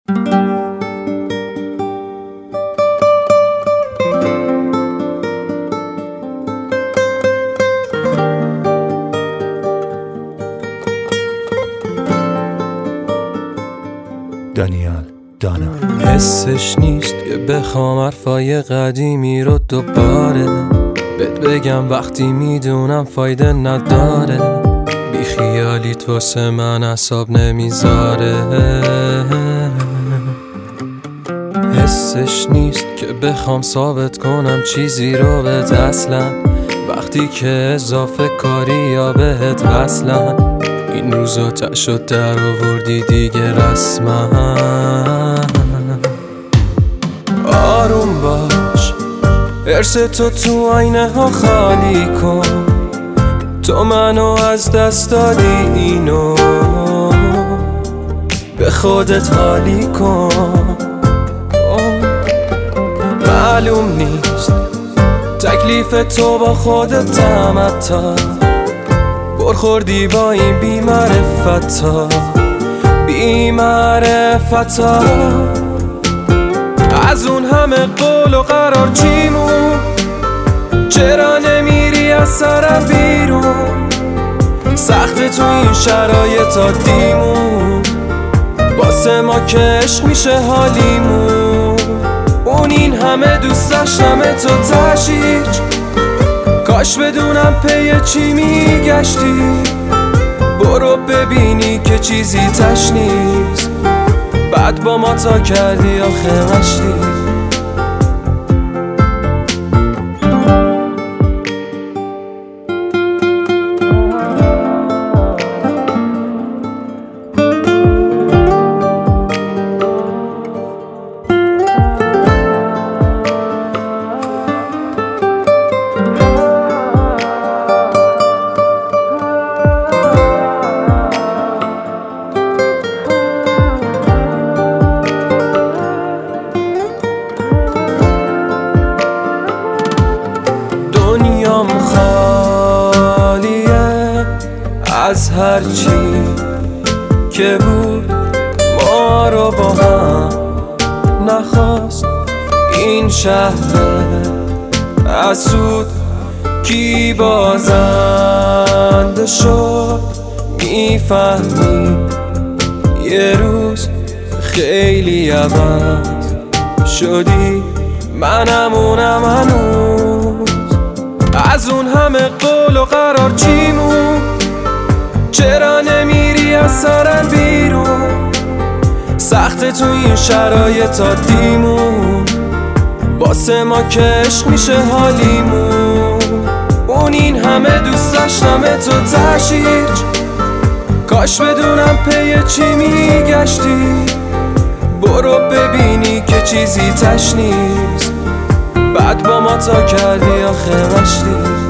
دانیال دانا. حسش نیست که بخوام حرفای قدیمی رو دوباره بهت بگم وقتی میدونم فایده نداره. بی خیالیت واسه من اعصاب نمیذاره. حسش نیست که بخوام ثابت کنم چیزی رو بهت اصلا وقتی که اضافه کاری یا بهت وصلن. این روزا تشد در آوردی دیگه رسما. آروم باش، ارث تو آینه ها خالی کن. تو منو از دست دادی اینو به خودت حالی کن. معلوم نیست تکلیف تو با خودت تمتا. برخوردی با این بی‌معرفتا بی‌معرفتا. از اون همه قول و قرار چیمون؟ چرا نمیری از سرم بیرون؟ سخت تو این شرایط دیمون واسه ما که عشق میشه حالیمون. اون این همه دوست داشتم تو تشیج، کاش بدونم پی چی میگشتی. برو ببینی که چیزی تش نیست، بعد با ما تا کردی آخه مشتی. خالیه از هرچی که بود، ما رو با هم نخواست. این شهر حسود کی بازنده شد. میفهمی یه روز خیلی عوض شدی، منم اونم هنوز. از اون همه قول و قرار چیمون؟ چرا نمیری از سرم بیرون؟ سخت تو این شرایط دیمون واسه ما که عشق میشه حالیمون. اون این همه دوست داشتم تو تشیج، کاش بدونم پی چی میگشتی. برو ببینی که چیزی تش نیست، بعد با ما تا کردی آخه مشتی.